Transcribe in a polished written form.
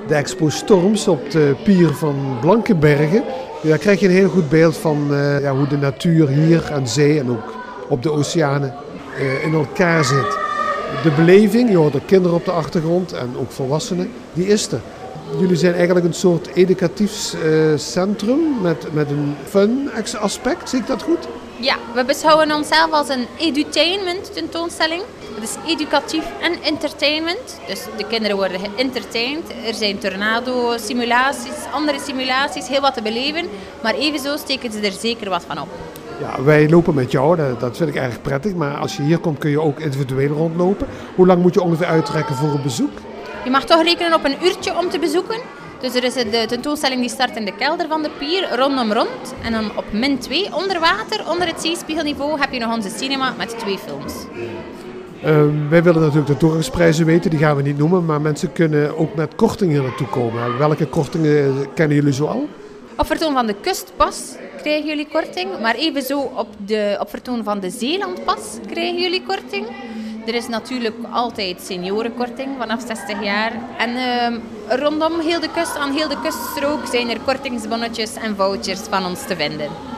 de Expo Storms op de pier van Blankenberge. Daar krijg je een heel goed beeld van hoe de natuur hier aan zee en ook op de oceanen in elkaar zit. De beleving, je hoort de kinderen op de achtergrond en ook volwassenen, die is er. Jullie zijn eigenlijk een soort educatief centrum met een fun aspect, zie ik dat goed? Ja, we beschouwen onszelf als een edutainment tentoonstelling. Dat is educatief en entertainment. Dus de kinderen worden geëntertained. Er zijn tornado-simulaties, andere simulaties, heel wat te beleven. Maar evenzo steken ze er zeker wat van op. Ja, wij lopen met jou, dat vind ik erg prettig. Maar als je hier komt kun je ook individueel rondlopen. Hoe lang moet je ongeveer uittrekken voor een bezoek? Je mag toch rekenen op een uurtje om te bezoeken. Dus er is de tentoonstelling die start in de kelder van de pier, rondom rond. En dan op -2, onder water, onder het zeespiegelniveau, heb je nog onze cinema met 2 films. Wij willen natuurlijk de toegangsprijzen weten, die gaan we niet noemen. Maar mensen kunnen ook met kortingen hier naartoe komen. Welke kortingen kennen jullie zo al? Op vertoon van de Kustpas krijgen jullie korting. Maar evenzo op vertoon van de Zeelandpas krijgen jullie korting. Er is natuurlijk altijd seniorenkorting vanaf 60 jaar. En rondom heel de kust, aan heel de kuststrook, zijn er kortingsbonnetjes en vouchers van ons te vinden.